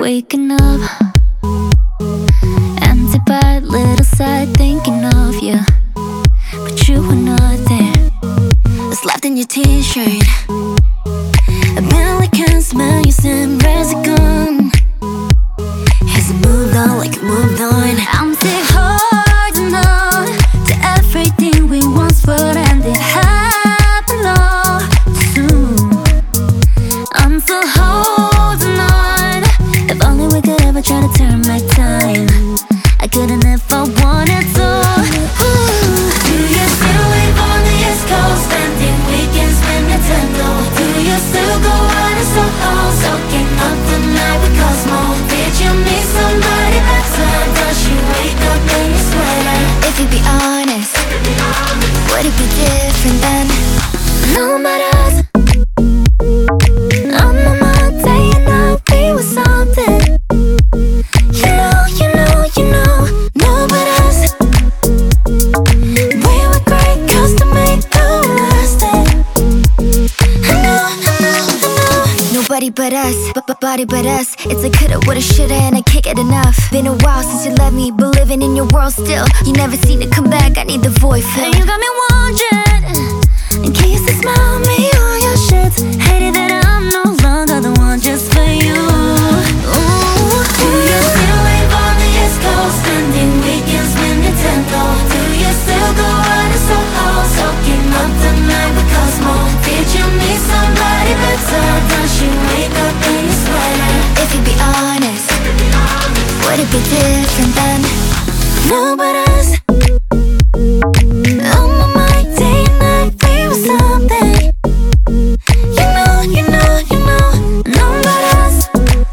Waking up, empty bed, little side thinking of you, but you were not there. What's left in your t-shirt? I barely can smell your scent. Where's it gone? Has it moved on like it moved on? I'm still holding on to everything we once were, and it happened all too soon. I'm still holding on. If only we could ever try to turn back time, I couldn't if I wanted to. Do you still live on the East Coast, spending weekends with Nintendo? Do you still go out and Soho, soaking up the night with Cosmo? Did you meet somebody better? Does she wake up in your sweater? If you be honest, would it be different then? No matter us, on my mind day and night, we were something. You know, nobody else. We were great, custom made, long-lasting. I know. Nobody but us, body but us. It's a coulda, woulda, shoulda, and I can't get enough. Been a while since you left me, but living in your world still. You never seem to come back, I need the void filled. You got me wondering, in case you smile me on your shit. Hated that I'm no longer the one just for you. Ooh. Do you still live on the East Coast, spending weekends with Nintendo? Do you still go out and Soho, soaking up the night with Cosmo? Did you meet somebody better? Does she wake up in your sweater? If you be honest, would it be different then? No, but us. On my mind day and night, we were something. You know, no, but us.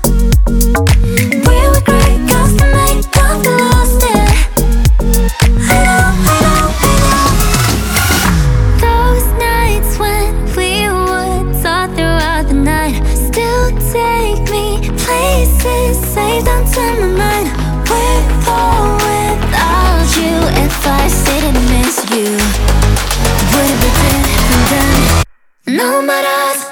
We were great, custom made, got lost it. I know. Those nights when we would talk throughout the night still take me places saved onto my mind. With or without you, if I stayed and miss you, would it be different then? No matter us.